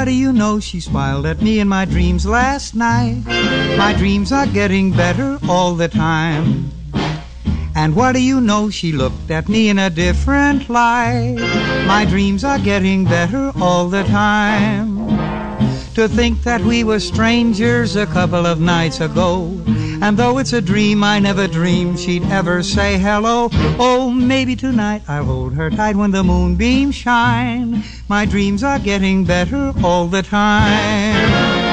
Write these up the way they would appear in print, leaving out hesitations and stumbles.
what do you know? She smiled at me in my dreams last night. My dreams are getting better all the time. And what do you know? She looked at me in a different light. My dreams are getting better all the time. To think that we were strangers a couple of nights ago. And though it's a dream, I never dreamed she'd ever say hello. Oh, maybe tonight I'll hold her tight when the moonbeams shine. My dreams are getting better all the time.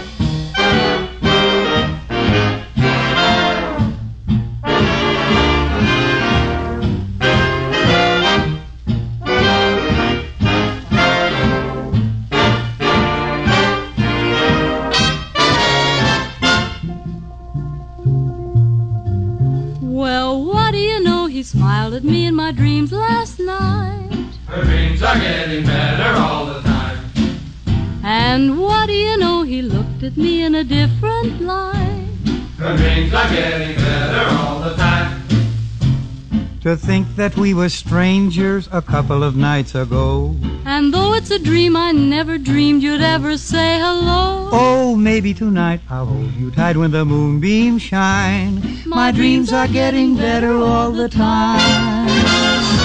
Smiled at me in my dreams last night. Her dreams are getting better all the time. And what do you know? He looked at me in a different light. Her dreams are getting better all the time. To think that we were strangers a couple of nights ago. And though it's a dream, I never dreamed you'd ever say hello. Oh, maybe tonight I'll hold you tight when the moonbeams shine. My dreams are getting better all the time.